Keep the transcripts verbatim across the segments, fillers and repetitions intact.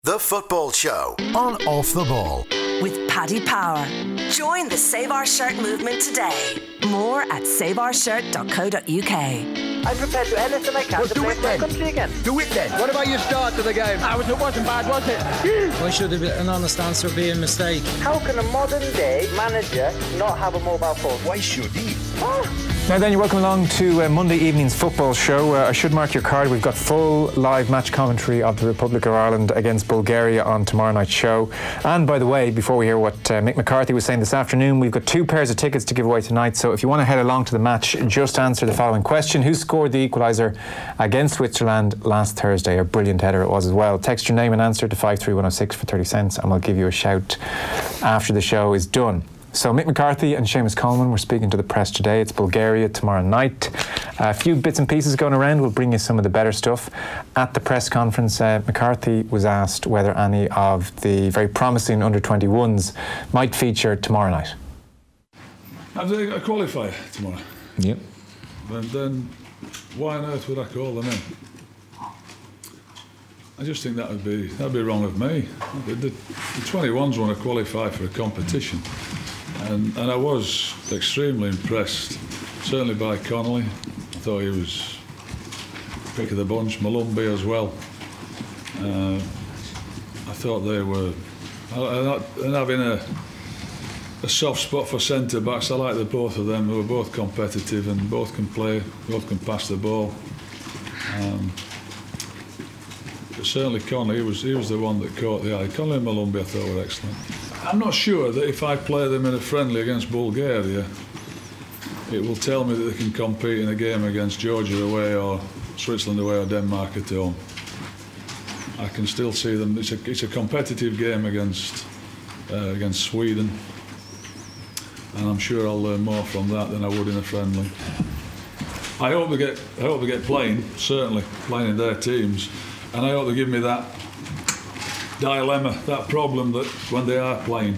The Football Show on Off the Ball. With Paddy Power. Join the Save Our Shirt movement today. More at save our shirt dot co dot uk. I'm prepared to do anything I can well, to play for my country again. Do it then. What about your start to the game? Ah, it wasn't bad, was it? Why should an honest answer be a mistake? How can a modern day manager not have a mobile phone? Why should he? Oh. Now then, you're welcome along to uh, Monday evening's football show. Uh, I should mark your card. We've got full live match commentary of the Republic of Ireland against Bulgaria on tomorrow night's show. And by the way, before we hear what uh, Mick McCarthy was saying this afternoon, we've got two pairs of tickets to give away tonight. So if you want to head along to the match, just answer the following question. Who scored the equaliser against Switzerland last Thursday? A brilliant header it was as well. Text your name and answer to five three one oh six for thirty cents and we'll give you a shout after the show is done. So Mick McCarthy and Seamus Coleman were speaking to the press today. It's Bulgaria tomorrow night. A few bits and pieces going around. We'll bring you some of the better stuff. At the press conference, uh, McCarthy was asked whether any of the very promising under twenty-ones might feature tomorrow night. Have they got a qualifier tomorrow? Yep. Then, then why on earth would I call them in? I just think that would be that'd be wrong of me. The, the, the twenty-ones want to qualify for a competition. And, and I was extremely impressed, certainly by Connolly. I thought he was pick of the bunch. Malumbi as well. Uh, I thought they were. And having a, a soft spot for centre backs, I like the both of them. They were both competitive and both can play, both can pass the ball. Um, but certainly Connolly, he was he was the one that caught the eye. Connolly and Malumbi I thought were excellent. I'm not sure that if I play them in a friendly against Bulgaria, it will tell me that they can compete in a game against Georgia away or Switzerland away or Denmark at home. I can still see them. It's a, it's a competitive game against uh, against Sweden, and I'm sure I'll learn more from that than I would in a friendly. I hope they get. I hope they get playing. Certainly playing in their teams, and I hope they give me that dilemma, that problem that when they are playing.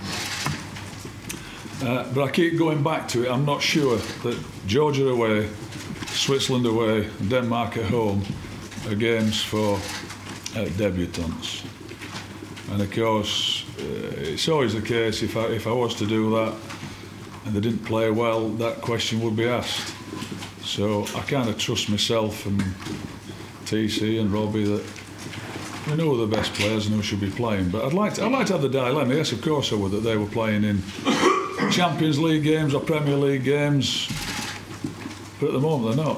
Uh, but I keep going back to it. I'm not sure that Georgia away, Switzerland away, Denmark at home are games for uh, debutants. And of course, uh, it's always the case if I, if I was to do that and they didn't play well, that question would be asked. So I kind of trust myself and T C and Robbie that we know the best players and who should be playing. But I'd like to, I'd like to have the dilemma. Yes, of course I would, that they were playing in Champions League games or Premier League games. But at the moment they're not.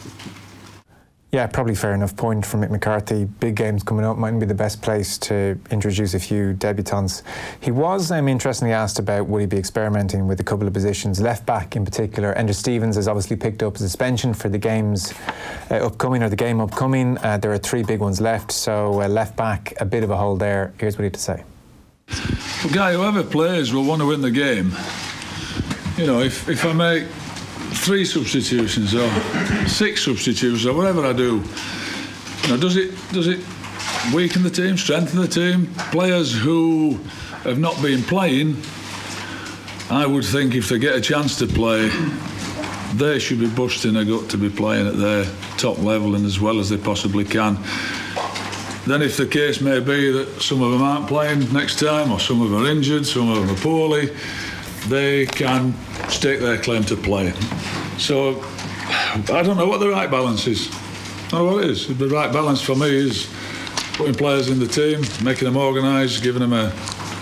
Yeah, probably fair enough point from Mick McCarthy. Big games coming up, mightn't be the best place to introduce a few debutants. He was um, interestingly asked about would he be experimenting with a couple of positions, left back in particular. Enda Stevens has obviously picked up a suspension for the games uh, upcoming, or the game upcoming. Uh, there are three big ones left, so uh, left back, a bit of a hole there. Here's what he had to say. Well, Guy, whoever plays will want to win the game. You know, if, if I make three substitutions or six substitutions or whatever I do, you know, does it does it weaken the team, strengthen the team? Players who have not been playing, I would think if they get a chance to play, they should be busting a gut to be playing at their top level and as well as they possibly can. Then if the case may be that some of them aren't playing next time, or some of them are injured, some of them are poorly, they can stake their claim to play. So I don't know what the right balance is. I don't know what it is. The right balance for me is putting players in the team, making them organised, giving them a,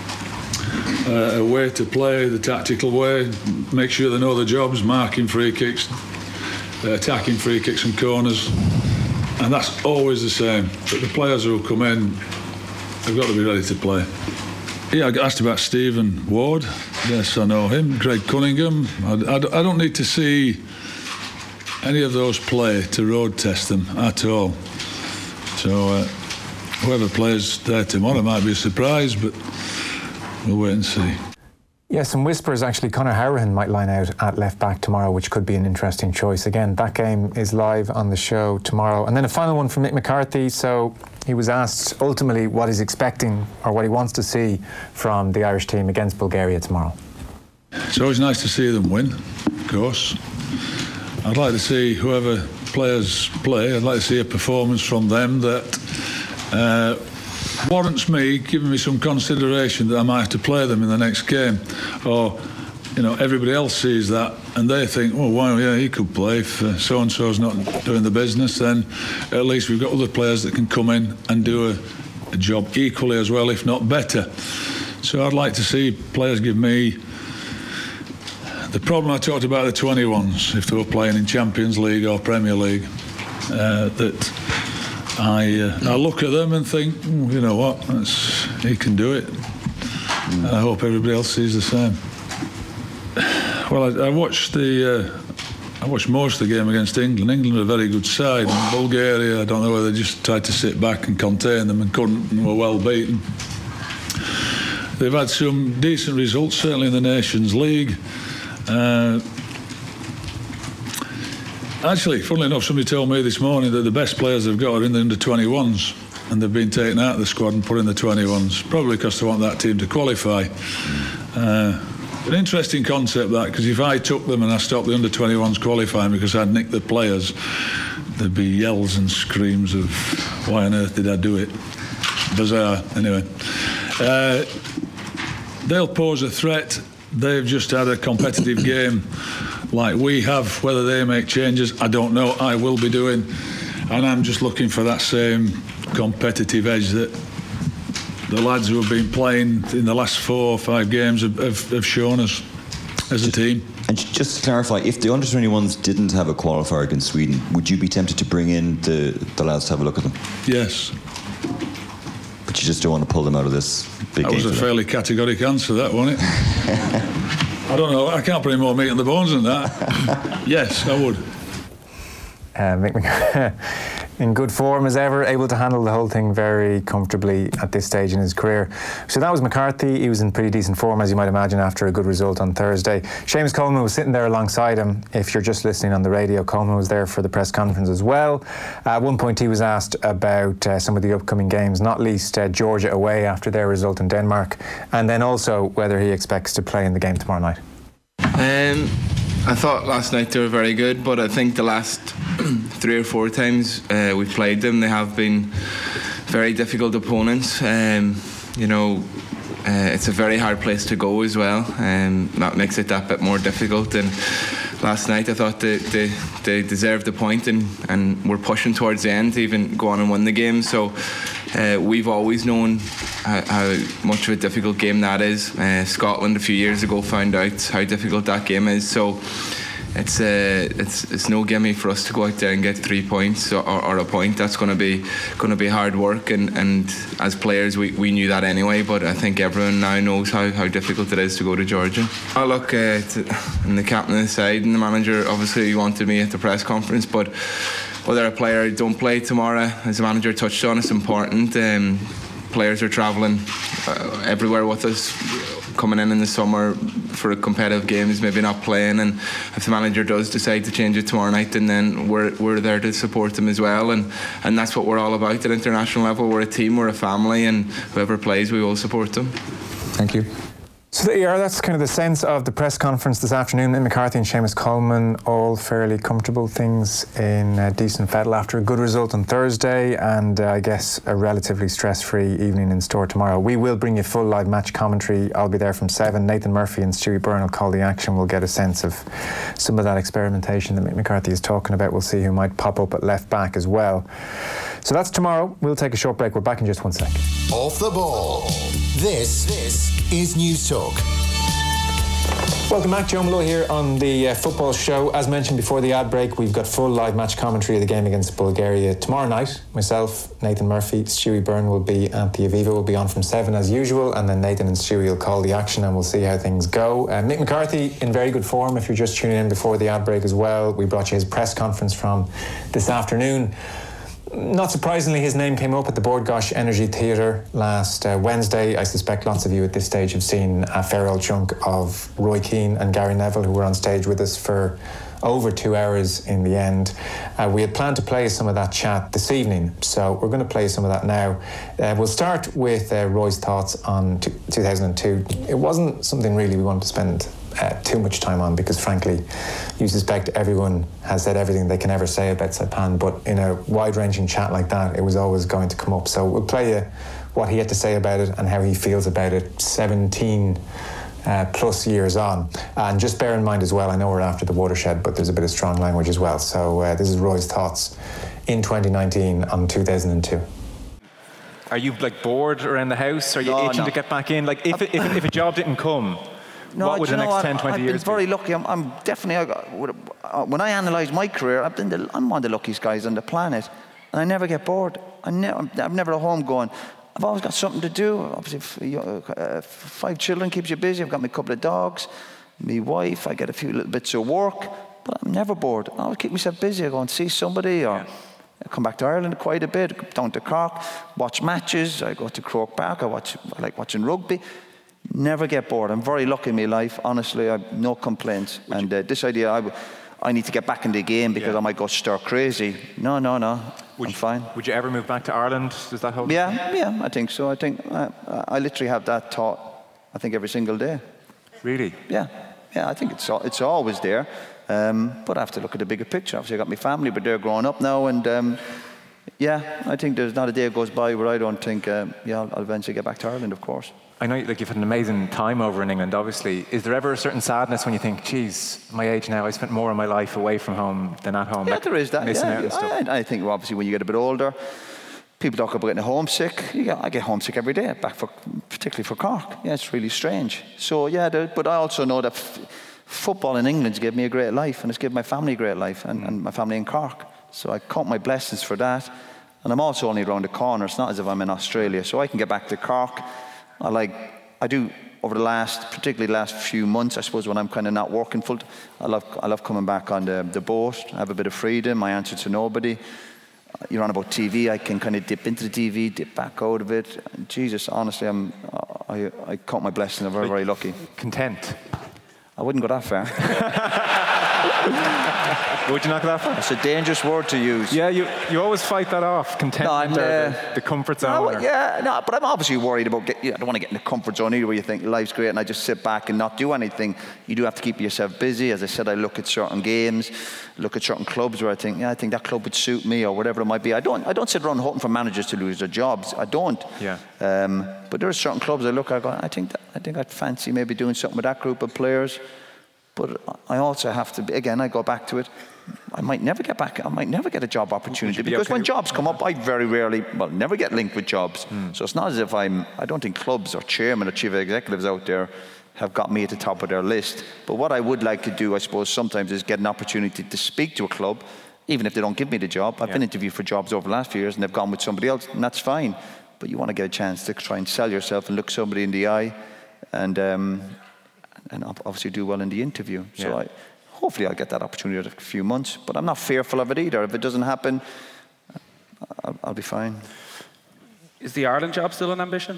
a, a way to play, the tactical way, make sure they know the jobs, marking free kicks, attacking free kicks and corners. And that's always the same. But the players who come in, they've got to be ready to play. Yeah, I got asked about Stephen Ward. Yes, I know him. Greg Cunningham. I, I, I don't need to see any of those play to road test them at all. So uh, whoever plays there tomorrow might be a surprise, but we'll wait and see. Yeah, some whispers actually. Conor Harahan might line out at left back tomorrow, which could be an interesting choice. Again, that game is live on the show tomorrow. And then a final one from Mick McCarthy. So he was asked ultimately what he's expecting or what he wants to see from the Irish team against Bulgaria tomorrow. It's always nice to see them win, of course. I'd like to see whoever players play, I'd like to see a performance from them that uh, warrants me giving me some consideration that I might have to play them in the next game, or you know, everybody else sees that and they think, oh, well, yeah, he could play if uh, so-and-so's not doing the business, then at least we've got other players that can come in and do a, a job equally as well, if not better. So I'd like to see players give me the problem I talked about the twenty-ones, if they were playing in Champions League or Premier League, uh, that I uh, I look at them and think, oh, you know what, that's, he can do it. And I hope everybody else sees the same. Well, I, I watched the uh, I watched most of the game against England. England are a very good side. And Bulgaria, I don't know whether they just tried to sit back and contain them and couldn't, and were well beaten. They've had some decent results, certainly in the Nations League. Uh, actually, funnily enough, somebody told me this morning that the best players they've got are in the under twenty-ones, and they've been taken out of the squad and put in the twenty-ones, probably because they want that team to qualify. Uh, An interesting concept, that, because if I took them and I stopped the under twenty-ones qualifying because I'd nicked the players, there'd be yells and screams of why on earth did I do it? Bizarre. Anyway, uh, they'll pose a threat. They've just had a competitive game like we have. Whether they make changes, I don't know. I will be doing, and I'm just looking for that same competitive edge that the lads who have been playing in the last four or five games have, have, have shown us as a team. And just to clarify, if the under twenty-ones didn't have a qualifier against Sweden, would you be tempted to bring in the, the lads to have a look at them? Yes. But you just don't want to pull them out of this big that game? That was a fairly categoric answer, that, wasn't it? I don't know, I can't put any more meat on the bones than that. Yes, I would. Uh, Mick McCarthy, in good form as ever, able to handle the whole thing very comfortably at this stage in his career. So that was McCarthy. He was in pretty decent form, as you might imagine, after a good result on Thursday. Seamus Coleman was sitting there alongside him. If you're just listening on the radio, Coleman was there for the press conference as well. At one point he was asked about uh, some of the upcoming games, not least uh, Georgia away after their result in Denmark, and then also whether he expects to play in the game tomorrow night. Um, I thought last night they were very good, but I think the last three or four times uh, we've played them, they have been very difficult opponents. Um, you know, uh, it's a very hard place to go as well, and um, that makes it that bit more difficult. And last night I thought they, they, they deserved the point, and, and were pushing towards the end to even go on and win the game. So uh, we've always known how, how much of a difficult game that is. Uh, Scotland a few years ago found out how difficult that game is. So it's uh, it's it's no gimme for us to go out there and get three points or, or a point. That's going to be going to be hard work, and, and as players we, we knew that anyway. But I think everyone now knows how, how difficult it is to go to Georgia. I look uh, to, and the captain of the side and the manager obviously wanted me at the press conference, but whether a player don't play tomorrow, as the manager touched on, it's important. Um, players are travelling uh, everywhere with us, coming in in the summer for competitive games, maybe not playing, and if the manager does decide to change it tomorrow night, and then we're we're there to support them as well, and and that's what we're all about at international level. We're a team, we're a family, and whoever plays, we will support them. Thank you. So there you are. That's kind of the sense of the press conference this afternoon. Mick McCarthy and Seamus Coleman, all fairly comfortable, things in uh, decent fettle after a good result on Thursday, and uh, I guess a relatively stress-free evening in store tomorrow. We will bring you full live match commentary. I'll be there from seven. Nathan Murphy and Stewie Byrne will call the action. We'll get a sense of some of that experimentation that Mick McCarthy is talking about. We'll see who might pop up at left back as well. So that's tomorrow. We'll take a short break. We're back in just one second. Off the ball. This, this is News Talk. Welcome back, Joe Malloy here on the uh, football show. As mentioned before the ad break, we've got full live match commentary of the game against Bulgaria tomorrow night. Myself, Nathan Murphy, Stewie Byrne will be at the Aviva. We'll be on from seven as usual, and then Nathan and Stewie will call the action, and we'll see how things go. Uh, Mick McCarthy in very good form if you're just tuning in before the ad break as well. We brought you his press conference from this afternoon. Not surprisingly, his name came up at the Bord Gáis Energy Theatre last uh, Wednesday. I suspect lots of you at this stage have seen a fair old chunk of Roy Keane and Gary Neville, who were on stage with us for over two hours in the end. Uh, we had planned to play some of that chat this evening, so we're going to play some of that now. Uh, we'll start with uh, Roy's thoughts on t- two thousand two. It wasn't something really we wanted to spend Uh, too much time on, because frankly you suspect everyone has said everything they can ever say about Saipan, but in a wide-ranging chat like that it was always going to come up. So we'll play you what he had to say about it and how he feels about it seventeen uh, plus years on. And just bear in mind as well, I know we're after the watershed, but there's a bit of strong language as well. So uh, this is Roy's thoughts in twenty nineteen on two thousand two. Are you like bored around the house? Are you no, itching no. to get back in? Like if, if, if a job didn't come, no, what would the next what? ten, twenty I've years been very be? lucky. I'm, I'm definitely, I got, when I analyse my career, I've been the, I'm one of the luckiest guys on the planet. And I never get bored. I never, I'm never at home going, I've always got something to do. Obviously, uh, five children keeps you busy. I've got my couple of dogs, my wife. I get a few little bits of work, but I'm never bored. I always keep myself busy. I go and see somebody, or yeah. I come back to Ireland quite a bit. Go down to Cork, watch matches. I go to Croke Park. I watch. I like watching rugby. Never get bored. I'm very lucky in my life. Honestly, I've no complaints. Would and uh, this idea, I, I need to get back in the game because yeah. I might go stir crazy. No, no, no. Would I'm you, fine. Would you ever move back to Ireland? Does that hold? Yeah, yeah, I think so. I think uh, I literally have that thought. I think every single day. Really? Yeah, yeah. I think it's it's always there. Um, but I have to look at the bigger picture. Obviously, I got my family, but they're growing up now, and um, yeah, I think there's not a day goes by where I don't think, uh, yeah, I'll, I'll eventually get back to Ireland, of course. I know, like, you've had an amazing time over in England, obviously. Is there ever a certain sadness when you think, geez, my age now, I spent more of my life away from home than at home? Yeah, like, there is that. Missing Yeah, out and stuff. I, I think, well, obviously, when you get a bit older, people talk about getting homesick. You get, I get homesick every day, back for, particularly for Cork. Yeah, it's really strange. So, yeah, there, but I also know that f- football in England's given me a great life, and it's given my family a great life, and, mm. and my family in Cork. So I count my blessings for that. And I'm also only around the corner. It's not as if I'm in Australia. So I can get back to Cork. I like, I do, over the last, particularly the last few months, I suppose, when I'm kind of not working full, I love, I love coming back on the, the boat, have a bit of freedom. I answer to nobody. You're on about T V. I can kind of dip into the T V, dip back out of it. Jesus, honestly, I'm, I, I count my blessings. I'm very, very lucky. Content. I wouldn't go that far. Would you not go that far? It's a dangerous word to use. Yeah, you, you always fight that off. Contentment, no, or uh, the, the comfort zone. No, or... yeah, no, but I'm obviously worried about. Get, you know, I don't want to get in the comfort zone either, where you think life's great and I just sit back and not do anything. You do have to keep yourself busy. As I said, I look at certain games, look at certain clubs where I think, yeah, I think that club would suit me, or whatever it might be. I don't, I don't sit around hoping for managers to lose their jobs. I don't. Yeah. Um, but there are certain clubs I look at. I go, I think, that, I think I'd fancy maybe doing something with that group of players. But I also have to, again, I go back to it. I might never get back, I might never get a job opportunity be because okay? when jobs come up, I very rarely, well, never get linked with jobs. Mm. So it's not as if I'm, I don't think clubs or chairmen or chief executives out there have got me at the top of their list. But what I would like to do, I suppose, sometimes is get an opportunity to speak to a club, even if they don't give me the job. I've yeah. been interviewed for jobs over the last few years and they've gone with somebody else, and that's fine. But you want to get a chance to try and sell yourself and look somebody in the eye and, um, and obviously do well in the interview. So yeah. I, hopefully I'll get that opportunity in a few months. But I'm not fearful of it either. If it doesn't happen, I'll, I'll be fine. Is the Ireland job still an ambition?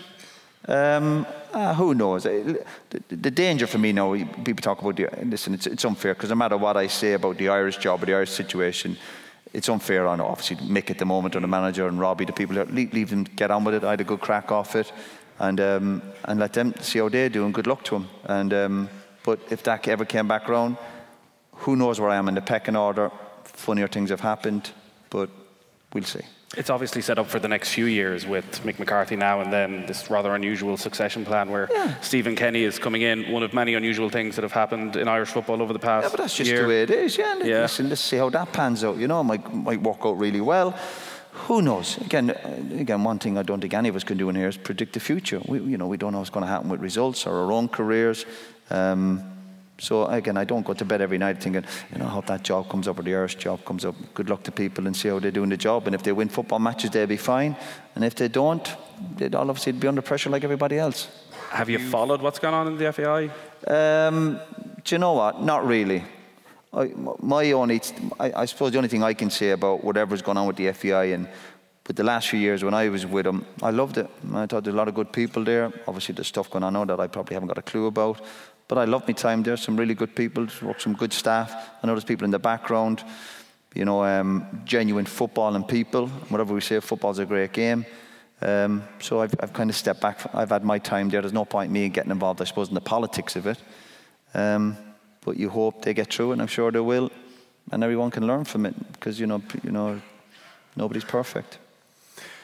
Um, uh, who knows? The, the danger for me now, people talk about the, listen, it's, it's unfair because no matter what I say about the Irish job or the Irish situation, it's unfair on obviously Mick at the moment, or the manager, and Robbie, the people there. Leave, leave them get on with it. I had a good crack off it. And um, and let them see how they do, and good luck to them. And um, but if that ever came back around, who knows where I am in the pecking order? Funnier things have happened, but we'll see. It's obviously set up for the next few years with Mick McCarthy now, and then this rather unusual succession plan where yeah. Stephen Kenny is coming in. One of many unusual things that have happened in Irish football over the past year. Yeah, but that's just year. the way it is. Yeah, yeah. Listen, let's see how that pans out. You know, it might might work out really well. Who knows? Again, again, one thing I don't think any of us can do in here is predict the future. We, you know, we don't know what's going to happen with results or our own careers. Um, so again, I don't go to bed every night thinking, you know, I hope that job comes up or the Irish job comes up. Good luck to people and see how they're doing the job. And if they win football matches, they'll be fine. And if they don't, they'd all obviously be under pressure like everybody else. Have you followed what's going on in the F A I? Um, do you know what? Not really. I, my only, I, I suppose the only thing I can say about whatever's going on with the F A I and with the last few years when I was with them, I loved it. I thought there's a lot of good people there. Obviously, there's stuff going on now that I probably haven't got a clue about. But I loved my time there. Some really good people, some good staff. I know there's people in the background, you know, um, genuine football and people. Whatever we say, football's a great game. Um, so I've, I've kind of stepped back. I've had my time there. There's no point in me getting involved, I suppose, in the politics of it. Um, But you hope they get through it, and I'm sure they will, and everyone can learn from it because you know, you know, nobody's perfect.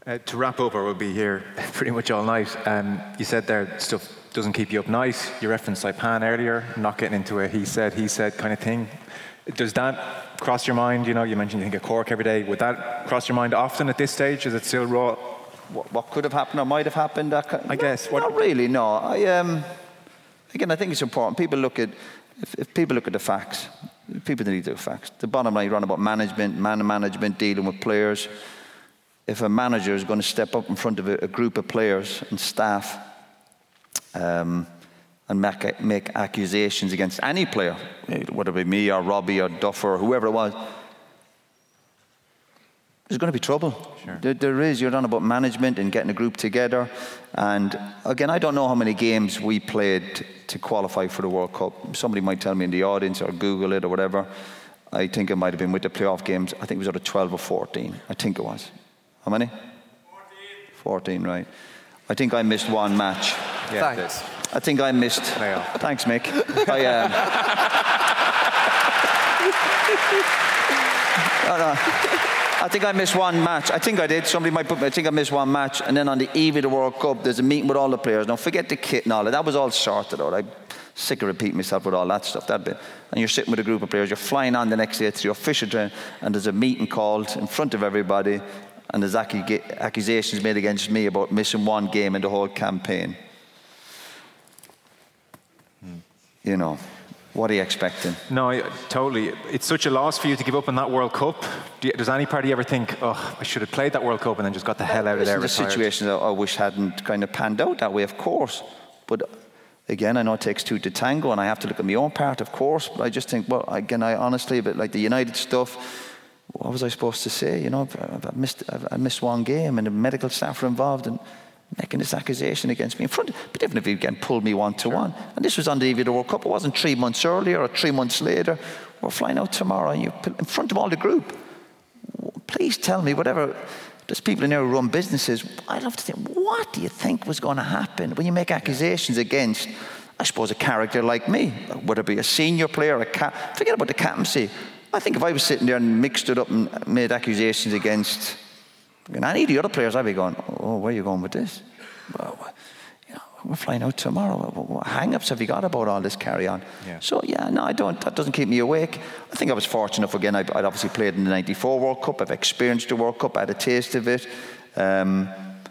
Uh, to wrap up, or we'll be here pretty much all night. Um, you said there stuff doesn't keep you up night. You referenced Saipan earlier, not getting into a he said, he said kind of thing. Does that cross your mind? You know, you mentioned you think of Cork every day. Would that cross your mind often at this stage? Is it still raw? What, what could have happened or might have happened? That kind, I guess. Not, not really, no. I, um, again, I think it's important. People look at, if, if people look at the facts, people need to do facts. The bottom line, you run about management, man management, dealing with players. If a manager is going to step up in front of a, a group of players and staff um, and make, make accusations against any player, whether it be me or Robbie or Duffer or whoever it was, there's going to be trouble. Sure. There, there is. You're on about management and getting a group together. And again, I don't know how many games we played to qualify for the World Cup. Somebody might tell me in the audience or Google it or whatever. I think it might have been with the playoff games. I think it was out of twelve or fourteen. I think it was. How many? fourteen. fourteen, right. I think I missed one match. Yeah, Thanks. I think I missed. Thanks, Mick. I, um, no, no. I think I missed one match. I think I did. Somebody might put me, I think I missed one match. And then on the eve of the World Cup, there's a meeting with all the players. Now, forget the kit and all that. That was all sorted out. I'm sick of repeating myself with all that stuff. That bit. And you're sitting with a group of players. You're flying on the next day to your official train, and there's a meeting called in front of everybody. And there's accusations made against me about missing one game in the whole campaign. Hmm. You know, what are you expecting? No, I, totally. It's such a loss for you to give up on that World Cup. Do you, does any part of you ever think, oh, I should have played that World Cup and then just got the hell out of there? The situations I, I wish hadn't kind of panned out that way, of course. But again, I know it takes two to tango, and I have to look at my own part, of course. But I just think, well, again, I honestly, but like the United stuff, what was I supposed to say? You know, I missed, I missed one game, and the medical staff were involved in making this accusation against me in front of, but even if he again pulled me one to sure. one. And this was on the eve of the World Cup. It wasn't three months earlier or three months later. We're flying out tomorrow, and you in front of all the group. Please tell me, whatever. There's people in there who run businesses. I'd love to think, what do you think was going to happen when you make accusations against, I suppose, a character like me, whether it be a senior player, a cap. Forget about the captaincy. I think if I was sitting there and mixed it up and made accusations against any of the other players, I'd be going, oh, where are you going with this? Well, you know, we're flying out tomorrow. What hang-ups have you got about all this carry-on? Yeah. So, yeah, no, I don't. That doesn't keep me awake. I think I was fortunate enough. Again, I'd obviously played in the ninety-four World Cup. I've experienced the World Cup. I had a taste of it. Um,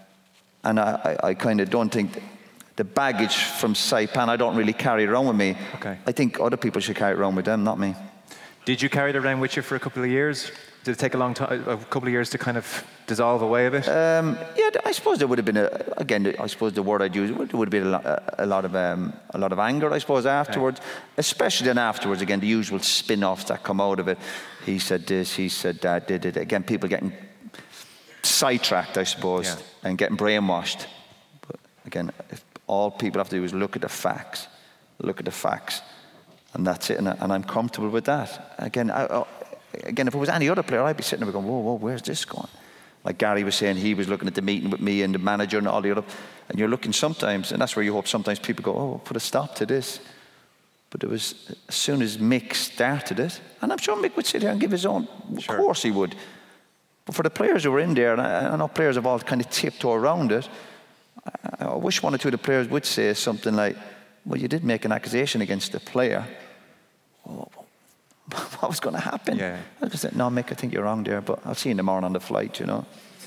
and I, I, I kind of don't think the baggage from Saipan, I don't really carry it around with me. Okay. I think other people should carry it around with them, not me. Did you carry it around with you for a couple of years? Did it take a long time, a couple of years to kind of dissolve away a bit? Um, yeah, I suppose there would have been a, again, I suppose the word I'd use, there would have been a lot, a lot of um, a lot of anger, I suppose, afterwards. Okay. Especially then afterwards, again, the usual spin-offs that come out of it. He said this, he said that, did it. Again, people getting sidetracked, I suppose, yeah. and getting brainwashed. But again, if all people have to do is look at the facts, look at the facts. And that's it, and, I, and I'm comfortable with that. Again, I, I, again, if it was any other player, I'd be sitting there going, whoa, whoa, where's this going? Like Gary was saying, he was looking at the meeting with me and the manager and all the other, and you're looking sometimes, and that's where you hope sometimes people go, oh, put a stop to this. But it was, as soon as Mick started it, and I'm sure Mick would sit here and give his own, sure. Of course he would. But for the players who were in there, and I, I know players have all kind of tiptoed around it, I, I wish one or two of the players would say something like, well, you did make an accusation against the player. What was going to happen? Yeah. I just said, no, Mick, I think you're wrong there, but I'll see you in the morning on the flight, you know.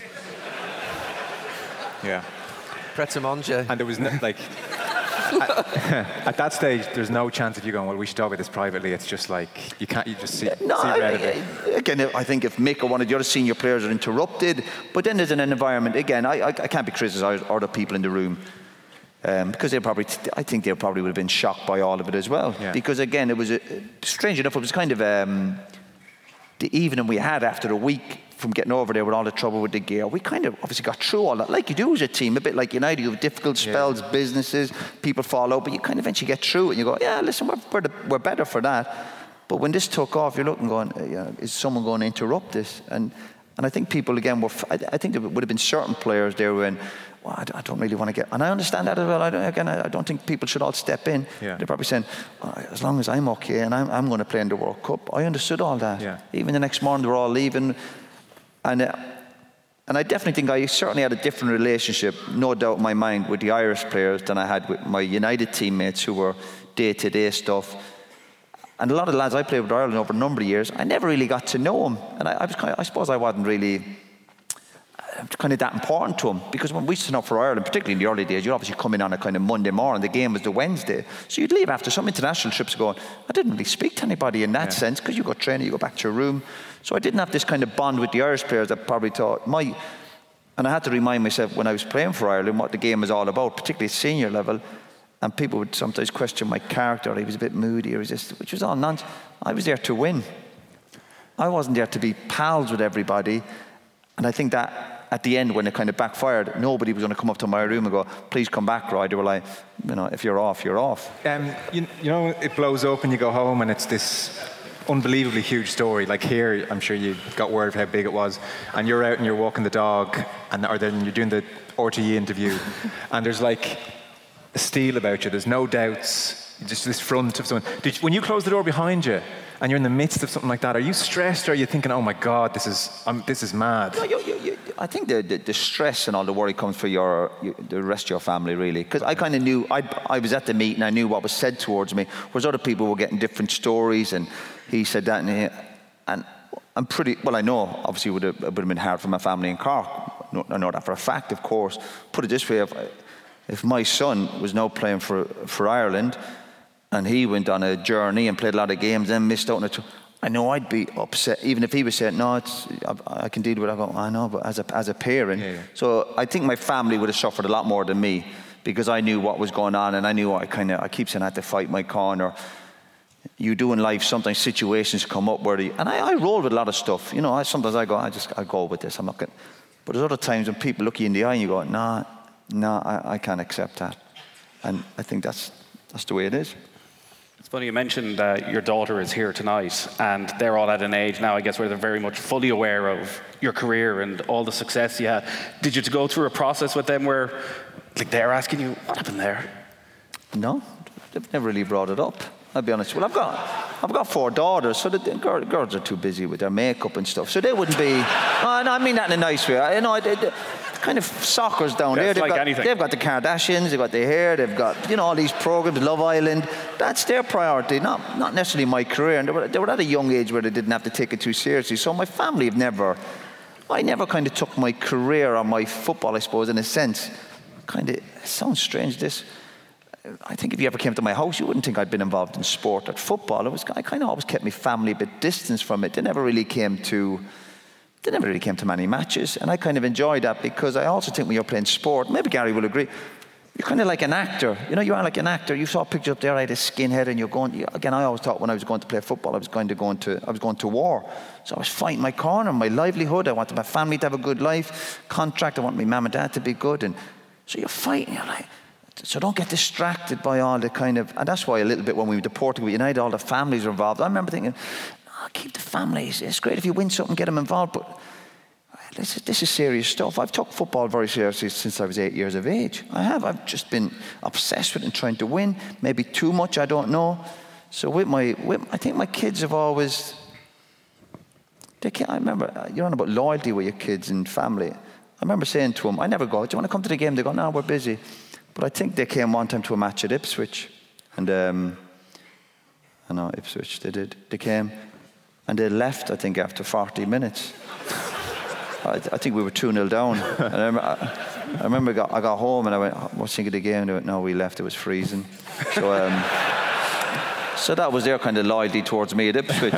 Yeah. Pretzamonja. And there was no, like, at, at that stage, there's no chance of you going, well, we should talk about this privately. It's just like, you can't, you just see, no, see red I, of it. Again, I think if Mick or one of the other senior players are interrupted, but then there's an environment, again, I, I, I can't be criticising other people in the room. Um, because they probably, I think they probably would have been shocked by all of it as well. Yeah. Because again, it was a, strange enough. It was kind of um, the evening we had after a week from getting over there with all the trouble with the gear. We kind of obviously got through all that, like you do as a team. A bit like United, you have difficult spells, yeah. businesses, people fall out, but you kind of eventually get through it. And you go, yeah, listen, we're we're, the, we're better for that. But when this took off, you're looking, going, you know, is someone going to interrupt this? And and I think people again were. I, I think there would have been certain players there when. Well, I don't really want to get, and I understand that as well. I don't, again, I don't think people should all step in. Yeah. They're probably saying, well, as long as I'm okay and I'm, I'm going to play in the World Cup. I understood all that. Yeah. Even the next morning, they were all leaving, and uh, And I definitely think I certainly had a different relationship, no doubt in my mind, with the Irish players than I had with my United teammates who were day-to-day stuff. And a lot of the lads I played with Ireland over a number of years, I never really got to know them. And I, I, was kind of, I suppose I wasn't really kind of that important to them. Because when we stood up for Ireland, particularly in the early days, you'd obviously come in on a kind of Monday morning, the game was the Wednesday. So you'd leave after some international trips going, I didn't really speak to anybody in that yeah. sense, because you go training, you go back to your room. So I didn't have this kind of bond with the Irish players that probably thought, my... And I had to remind myself when I was playing for Ireland what the game was all about, particularly at senior level. And people would sometimes question my character. He was a bit moody, or resistant, which was all nonsense. I was there to win. I wasn't there to be pals with everybody. And I think that at the end, when it kind of backfired, nobody was going to come up to my room and go, please come back, Roy. They were like, you know, if you're off, you're off. Um, you, you know, it blows up and you go home and it's this unbelievably huge story. Like here, I'm sure you got word of how big it was, and you're out and you're walking the dog, and or then you're doing the R T E interview, and there's like a steel about you. There's no doubts. Just this front of someone. Did you, when you close the door behind you and you're in the midst of something like that, are you stressed, or are you thinking, "Oh my God, this is um, this is mad"? No, you, you, you, I think the, the the stress and all the worry comes for your, your the rest of your family, really. Because I kind of knew I I was at the meeting. I knew what was said towards me. Whereas other people were getting different stories, and he said that, and he, and I'm pretty well. I know obviously it would have, it would have been hard for my family in Cork. I know that for a fact, of course. Put it this way: if, if my son was now playing for for Ireland, and he went on a journey and played a lot of games, then missed out on it, I know I'd be upset. Even if he was saying, "No, it's I, I can deal with it," I go, "I know," but as a as a parent, yeah, yeah. So I think my family would have suffered a lot more than me, because I knew what was going on, and I knew I kind of I keep saying I had to fight my corner. You do in life, sometimes situations come up where the, and I, I roll with a lot of stuff. You know, I, sometimes I go, I just I go with this. I'm not going. But there's other times when people look you in the eye and you go, "Nah, nah, I, I can't accept that," and I think that's that's the way it is. It's funny you mentioned uh, your daughter is here tonight, and they're all at an age now, I guess, where they're very much fully aware of your career and all the success you had. Did you go through a process with them where, like, they're asking you, what happened there? No, they've never really brought it up. I'll be honest. Well, I've got, I've got four daughters, so the, the girls are too busy with their makeup and stuff, so they wouldn't be. Oh, no, I mean that in a nice way. I, you know, they, they, kind of soccer's down yeah, there. They've like got, anything. They've got the Kardashians, they've got their hair, they've got, you know, all these programs, Love Island. That's their priority, not not necessarily my career. And they were, they were at a young age where they didn't have to take it too seriously. So my family have never, I never kind of took my career or my football, I suppose, in a sense. Kind of, it sounds strange, this. I think if you ever came to my house, you wouldn't think I'd been involved in sport or football. It was, I kind of always kept my family a bit distance from it. They never really came to, they never really came to many matches. And I kind of enjoyed that, because I also think when you're playing sport, maybe Gary will agree, you're kind of like an actor. You know, you are like an actor. You saw a picture up there, I had a skinhead, and you're going, again, I always thought when I was going to play football, I was going to go into, I was going to war. So I was fighting my corner, my livelihood. I wanted my family to have a good life, contract. I want my mum and dad to be good. And so you're fighting, you're like, so don't get distracted by all the kind of, and that's why a little bit when we were to Portugal United, all the families were involved. I remember thinking, oh, keep the families. It's great if you win something, get them involved, but this is, this is serious stuff. I've took football very seriously since I was eight years of age. I have. I've just been obsessed with it and trying to win. Maybe too much, I don't know. So with my, with, I think my kids have always, they can't, I remember, you're on about loyalty with your kids and family. I remember saying to them, I never go, do you want to come to the game? They go, no, we're busy. But I think they came one time to a match at Ipswich. And um, I know, Ipswich, they did. They came and they left, I think, after forty minutes. I, I think we were two nil down. And I remember, I, I, remember I, got, I got home and I went, what's thinking of the game? And they went, no, we left, it was freezing. So, um, so that was their kind of loyalty towards me at Ipswich.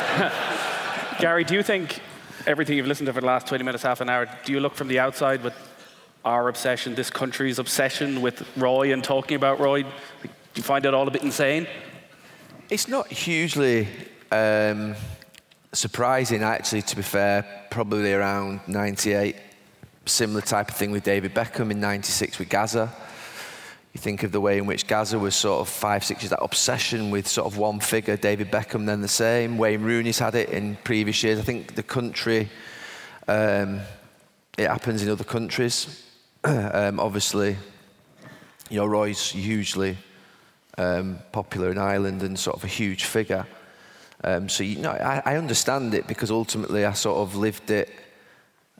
Gary, do you think everything you've listened to for the last twenty minutes, half an hour, do you look from the outside with our obsession, this country's obsession with Roy and talking about Roy? Do you find it all a bit insane? It's not hugely um, surprising, actually, to be fair. Probably around ninety-eight. Similar type of thing with David Beckham in ninety-six with Gaza. You think of the way in which Gaza was sort of five, six years, that obsession with sort of one figure. David Beckham then the same. Wayne Rooney's had it in previous years. I think the country, um, it happens in other countries. Um, obviously, you know, Roy's hugely um, popular in Ireland and sort of a huge figure. Um, so, you know, I, I understand it, because ultimately I sort of lived it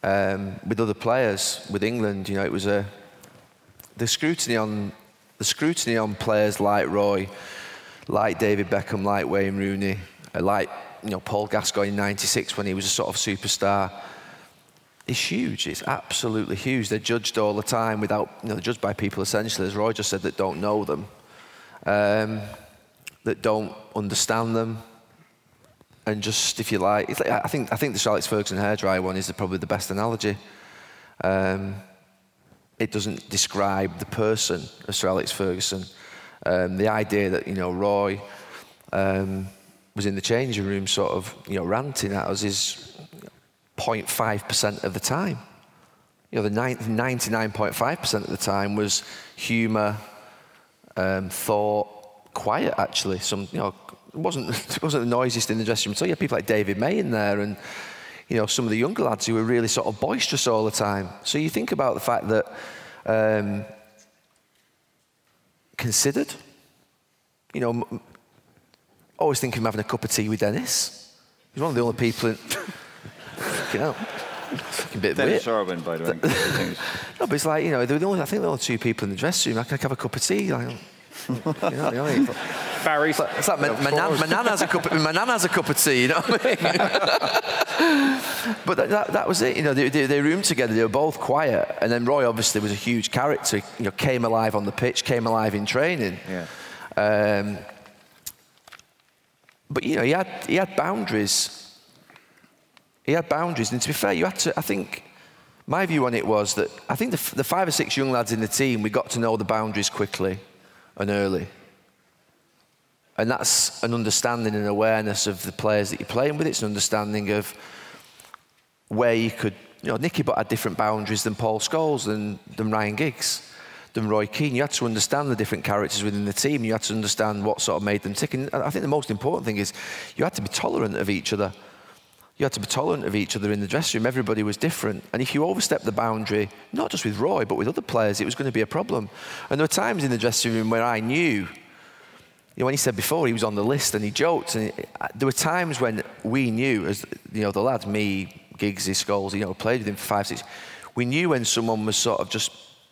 um, with other players, with England, you know, it was a the scrutiny on the scrutiny on players like Roy, like David Beckham, like Wayne Rooney, uh, like you know Paul Gascoigne in ninety-six when he was a sort of superstar. It's huge. It's absolutely huge. They're judged all the time without, you know, they're judged by people essentially, as Roy just said, that don't know them, um, that don't understand them, and just, if you like, it's like I think I think the Sir Alex Ferguson hairdryer one is the, probably the best analogy. Um, it doesn't describe the person of Sir Alex Ferguson. Um, the idea that you know Roy um, was in the changing room, sort of, you know, ranting at us is zero point five percent of the time. You know, the ninety-nine point five percent of the time was humour, um, thought, quiet. Actually, some you know, it wasn't it wasn't the noisiest in the dressing room. So you had people like David May in there, and you know, some of the younger lads who were really sort of boisterous all the time. So you think about the fact that um, considered. You know, always think of him having a cup of tea with Dennis. He's one of the only people in. You know, fucking bit Dennis weird. Irwin, by the way. No, but it's like, you know, they're the only, I think they're the only two people in the dressing room. I can have a cup of tea. Like, you know, you know, Barry. It's like, it's like my, my, nan, my nan has a cup. Of, my nan has a cup of tea. You know what I mean? But that, that, that was it. You know, they, they, they roomed together. They were both quiet. And then Roy obviously was a huge character. You know, came alive on the pitch, came alive in training. Yeah. Um, but you know, he had he had boundaries. He had boundaries, and to be fair, you had to. I think my view on it was that I think the, the five or six young lads in the team, we got to know the boundaries quickly and early, and that's an understanding and awareness of the players that you're playing with. It's an understanding of where you could. You know, Nicky Butt had different boundaries than Paul Scholes, than than Ryan Giggs, than Roy Keane. You had to understand the different characters within the team. You had to understand what sort of made them tick. And I think the most important thing is you had to be tolerant of each other. You had to be tolerant of each other in the dressing room. Everybody was different. And if you overstepped the boundary, not just with Roy, but with other players, it was going to be a problem. And there were times in the dressing room where I knew, you know, when he said before he was on the list and he joked, and it, there were times when we knew, as you know, the lads, me, Giggsy, Scholes, you know, played with him for five, six, we knew when someone was sort of just,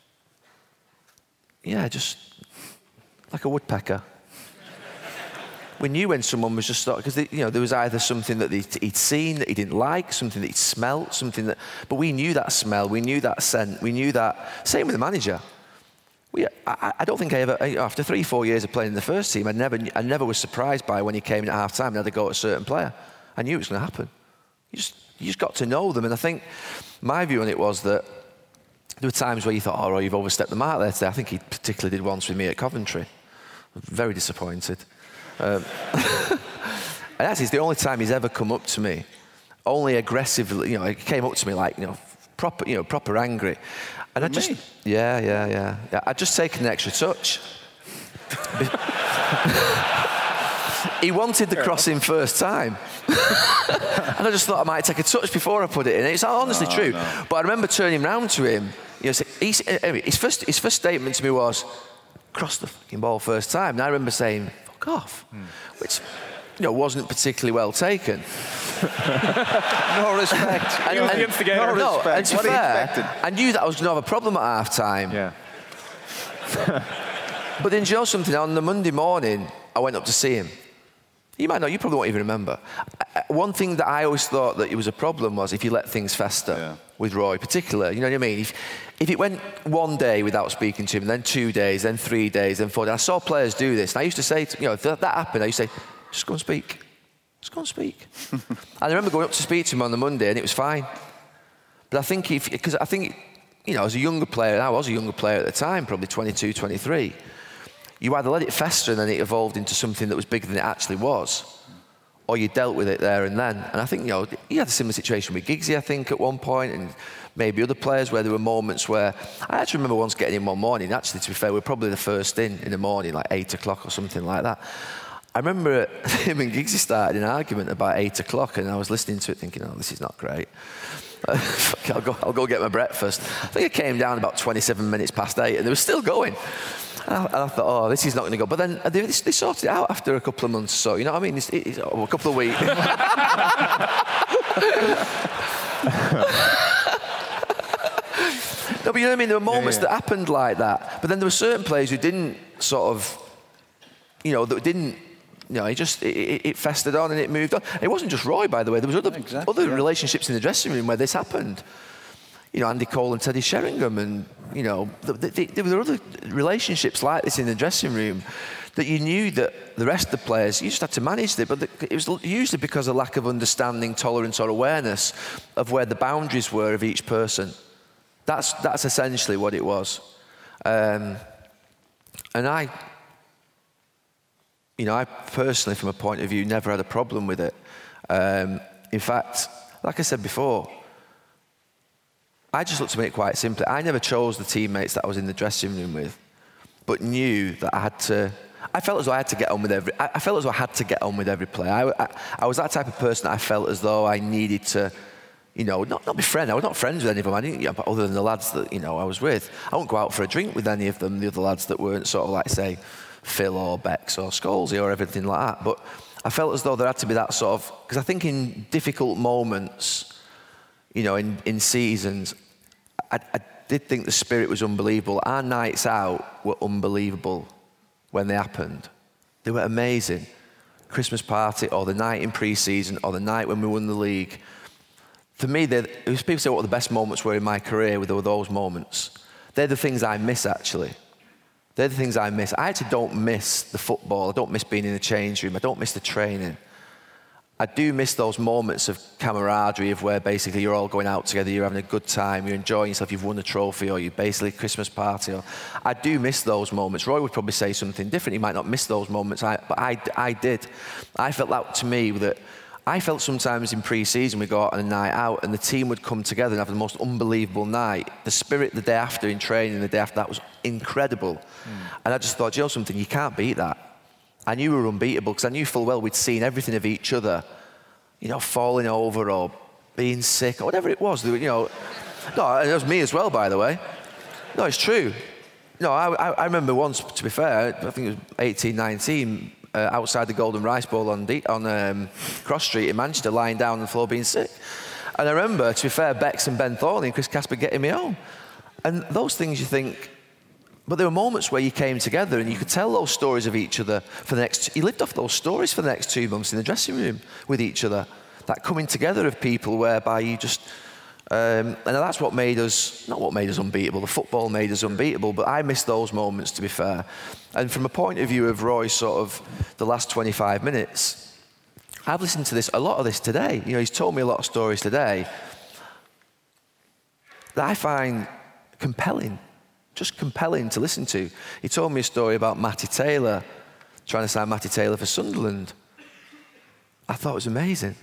yeah, just like a woodpecker. We knew when someone was just, because you know, there was either something that he'd seen that he didn't like, something that he'd smelt, something that, but we knew that smell, we knew that scent, we knew that. Same with the manager. We, I, I don't think I ever, after three, four years of playing in the first team, I never, I never was surprised by when he came in at half time and had to go at a certain player. I knew it was going to happen. You just, you just got to know them, and I think my view on it was that there were times where you thought, oh, you've overstepped the mark there today. I think he particularly did once with me at Coventry. Very disappointed. Um, and actually, it's the only time he's ever come up to me, only aggressively. You know, he came up to me like, you know, proper, you know, proper angry. And I just, yeah, yeah, yeah, yeah. I'd just taken an extra touch. He wanted the cross in first time, and I just thought I might take a touch before I put it in. It's honestly no, true. No. But I remember turning round to him. You know, he's, his first, his first statement to me was, "Cross the fucking ball first time." And I remember saying, off, hmm. which, you know, wasn't particularly well taken. No respect. And, no, and, instigator. No, no respect. And to what fair, I knew that I was going to have a problem at half time. Yeah. But then, do you know something? On the Monday morning, I went up to see him. You might not, you probably won't even remember. One thing that I always thought that it was a problem was if you let things fester, yeah. with Roy, particularly, you know what I mean? If, if it went one day without speaking to him, then two days, then three days, then four days. I saw players do this, and I used to say, to, you know, if that, that happened, I used to say, just go and speak. Just go and speak. And I remember going up to speak to him on the Monday, and it was fine. But I think if, because I think, you know, as a younger player, and I was a younger player at the time, probably twenty-two, twenty-three, you either let it fester and then it evolved into something that was bigger than it actually was, or you dealt with it there and then. And I think, you know, he had a similar situation with Giggsy, I think, at one point, and maybe other players where there were moments where, I actually remember once getting in one morning, actually, to be fair, we were probably the first in in the morning, like eight o'clock or something like that. I remember him and Giggsy started an argument about eight o'clock, and I was listening to it thinking, oh, this is not great. I'll go, I'll go get my breakfast. I think it came down about twenty-seven minutes past eight, and they were still going. And I, and I thought, oh, this is not going to go. But then they, they sorted it out after a couple of months or so. You know what I mean? It's, it's, oh, a couple of weeks. No, but you know what I mean? There were moments yeah, yeah. that happened like that. But then there were certain players who didn't sort of, you know, that didn't, you know, it just, it, it festered on and it moved on. It wasn't just Roy, by the way. There was other, exactly, other yeah. relationships in the dressing room where this happened. You know, Andy Cole and Teddy Sheringham, and, you know, the, the, the, there were other relationships like this in the dressing room that you knew that the rest of the players, you just had to manage it, but the, it was usually because of lack of understanding, tolerance or awareness of where the boundaries were of each person. That's, that's essentially what it was. Um, and I, you know, I personally, from a point of view, never had a problem with it. Um, in fact, like I said before, I just looked at it quite simply. I never chose the teammates that I was in the dressing room with, but knew that I had to. I felt as though I had to get on with every. I felt as though I had to get on with every player. I, I, I was that type of person that I felt as though I needed to, you know, not not be friends. I was not friends with any of them. I didn't, you know, other than the lads that you know I was with. I wouldn't go out for a drink with any of them. The other lads that weren't sort of like say Phil or Bex or Scholesy or everything like that. But I felt as though there had to be that sort of, because I think in difficult moments, you know, in in seasons, I, I did think the spirit was unbelievable. Our nights out were unbelievable. When they happened, they were amazing. Christmas party, or the night in pre-season, or the night when we won the league. For me, it was people say what the best moments were in my career. There were those moments. They're the things I miss, actually. They're the things I miss. I actually don't miss the football. I don't miss being in the change room. I don't miss the training. I do miss those moments of camaraderie, of where basically you're all going out together, you're having a good time, you're enjoying yourself, you've won a trophy, or you basically Christmas party. Or, I do miss those moments. Roy would probably say something different. He might not miss those moments, I, but I, I did. I felt that to me that I felt sometimes in pre-season we go out on a night out and the team would come together and have the most unbelievable night. The spirit the day after in training, the day after that was incredible. Mm. And I just thought, you know something, you can't beat that. I knew we were unbeatable because I knew full well we'd seen everything of each other, you know, falling over or being sick or whatever it was. You know, no, it was me as well, by the way. No, it's true. No, I, I remember once, to be fair, I think it was eighteen, nineteen, uh, outside the Golden Rice Bowl on, D- on um, Cross Street in Manchester, lying down on the floor being sick. And I remember, to be fair, Bex and Ben Thornley and Chris Casper getting me home. And those things you think. But there were moments where you came together and you could tell those stories of each other for the next... You lived off those stories for the next two months in the dressing room with each other. That coming together of people whereby you just... Um, and that's what made us... Not what made us unbeatable. The football made us unbeatable. But I miss those moments, to be fair. And from a point of view of Roy's sort of the last twenty-five minutes, I've listened to this, a lot of this today. You know, he's told me a lot of stories today that I find compelling. Just compelling to listen to. He told me a story about Matty Taylor, trying to sign Matty Taylor for Sunderland. I thought it was amazing.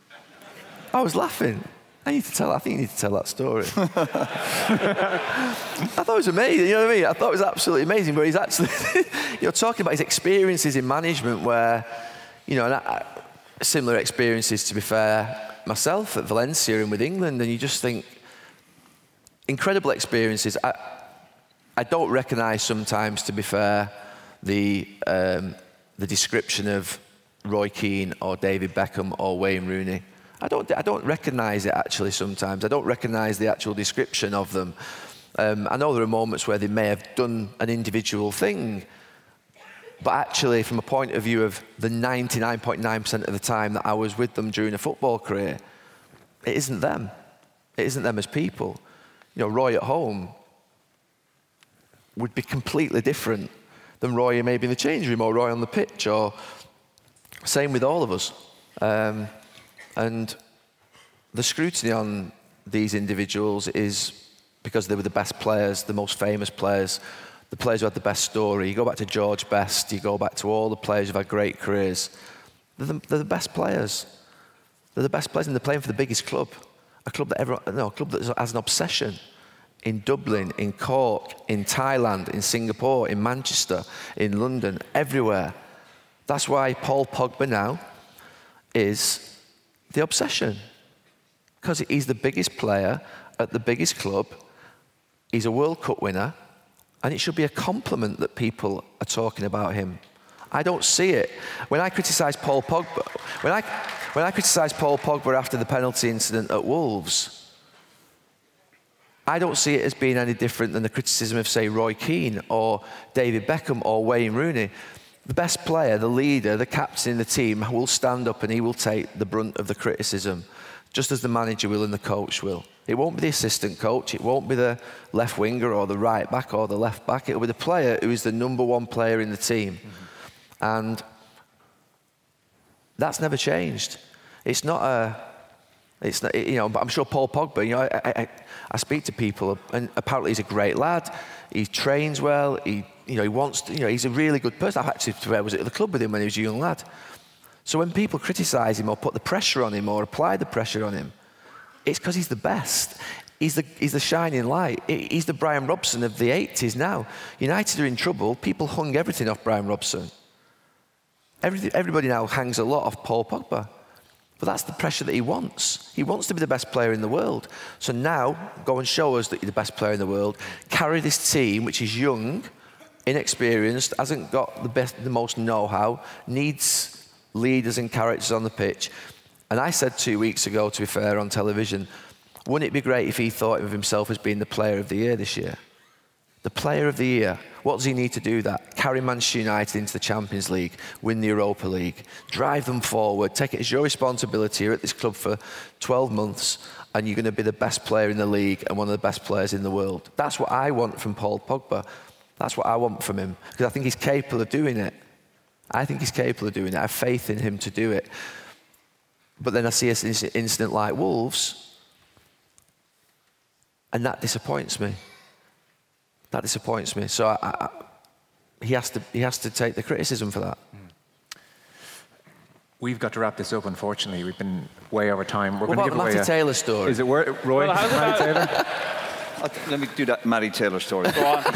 I was laughing. I need to tell, I think you need to tell that story. I thought it was amazing, you know what I mean? I thought it was absolutely amazing, but he's actually, you know, talking about his experiences in management where, you know, and I, similar experiences, to be fair, myself at Valencia and with England, and you just think, incredible experiences. I, I don't recognise sometimes, to be fair, the um, the description of Roy Keane or David Beckham or Wayne Rooney. I don't I don't recognise it actually sometimes. I don't recognise the actual description of them. Um, I know there are moments where they may have done an individual thing, but actually from a point of view of the ninety-nine point nine percent of the time that I was with them during a football career, it isn't them. It isn't them as people. You know, Roy at home would be completely different than Roy maybe in the change room or Roy on the pitch, or same with all of us. Um, and the scrutiny on these individuals is because they were the best players, the most famous players, the players who had the best story. You go back to George Best, you go back to all the players who've had great careers. They're the, they're the best players. They're the best players, and they're playing for the biggest club, a club that everyone, no, a club that has an obsession. In Dublin, in Cork, in Thailand, in Singapore, in Manchester, in London, everywhere. That's why Paul Pogba now is the obsession. Because he's the biggest player at the biggest club. He's a World Cup winner. And it should be a compliment that people are talking about him. I don't see it. When I criticise Paul Pogba, when I, when I criticise Paul Pogba after the penalty incident at Wolves, I don't see it as being any different than the criticism of, say, Roy Keane or David Beckham or Wayne Rooney. The best player, the leader, the captain in the team will stand up and he will take the brunt of the criticism, just as the manager will and the coach will. It won't be the assistant coach, it won't be the left winger or the right back or the left back. It'll be the player who is the number one player in the team. Mm-hmm. And that's never changed. It's not a, it's not, you know, but I'm sure Paul Pogba, you know, I, I, I speak to people and apparently he's a great lad. He trains well, he, you know, he wants to, you know, he's a really good person. I actually I was at the club with him when he was a young lad. So when people criticise him or put the pressure on him or apply the pressure on him, it's because he's the best. He's the, he's the shining light. He's the Brian Robson of the eighties now. United are in trouble. People hung everything off Brian Robson. Everything, everybody now hangs a lot off Paul Pogba. But that's the pressure that he wants. He wants to be the best player in the world. So now, go and show us that you're the best player in the world. Carry this team, which is young, inexperienced, hasn't got the best, the most know-how, needs leaders and characters on the pitch. And I said two weeks ago, to be fair, on television, wouldn't it be great if he thought of himself as being the player of the year this year? The player of the year. What does he need to do that? Carry Manchester United into the Champions League, win the Europa League, drive them forward, take it as your responsibility. You're at this club for twelve months and you're going to be the best player in the league and one of the best players in the world. That's what I want from Paul Pogba. That's what I want from him, because I think he's capable of doing it. I think he's capable of doing it. I have faith in him to do it. But then I see an incident like Wolves, and that disappoints me. That disappoints me. So I, I, he has to he has to take the criticism for that. We've got to wrap this up, unfortunately. We've been way over time. We're what going about to give the Matty away a, Taylor story? Is it worth Roy? Well, how's Matty about- Taylor? Let me do that Matty Taylor story. Go on.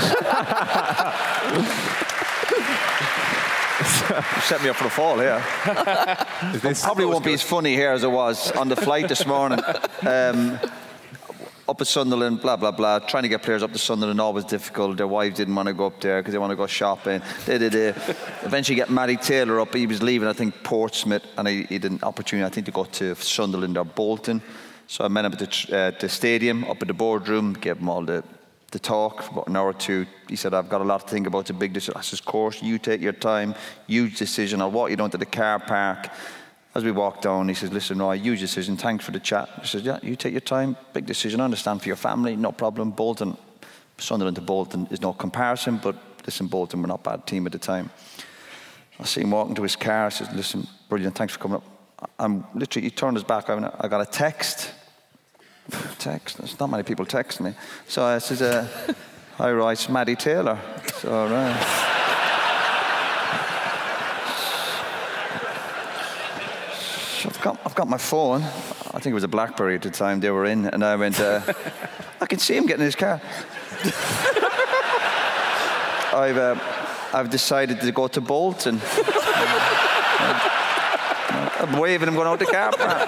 Set me up for the fall here. It probably won't be as funny here as it was on the flight this morning. Um, up at Sunderland, blah, blah, blah. Trying to get players up to Sunderland, always difficult. Their wives didn't want to go up there because they want to go shopping. They did it. Eventually get Matty Taylor up. He was leaving, I think, Portsmouth, and he, he had an opportunity, I think, to go to Sunderland or Bolton. So I met him at the, uh, the stadium, up at the boardroom, gave him all the, the talk for about an hour or two. He said, I've got a lot to think about. It's a big decision. I said, of course, you take your time, huge decision. I'll walk you down to the car park. As we walked down, he says, listen, Roy, huge decision. Thanks for the chat. He says, yeah, you take your time. Big decision. I understand for your family. No problem. Bolton, Sunderland to Bolton is no comparison, but listen, Bolton were not a bad team at the time. I see him walking to his car. I says, listen, brilliant. Thanks for coming up. I'm literally, he turned his back. I got a text. Text. There's not many people text me. So I says, uh, hi, Roy, it's Matty Taylor. So, all right. So I've got, I've got my phone. I think it was a BlackBerry at the time they were in. And I went, uh, I can see him getting in his car. I've, uh, I've decided to go to Bolton. I'm waving him going out the car park.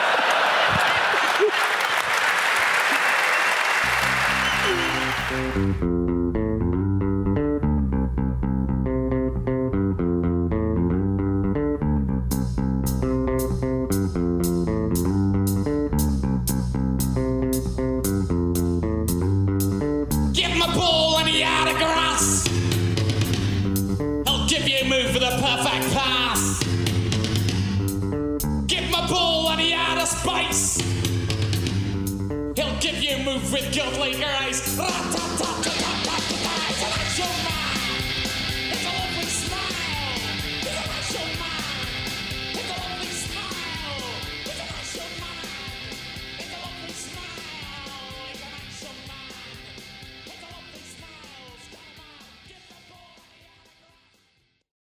Give my ball and he out of grass. He'll give you a move for the perfect pass. Give my ball and he out of space. He'll give you a move with godly grace. Ra-ta-ta-ta.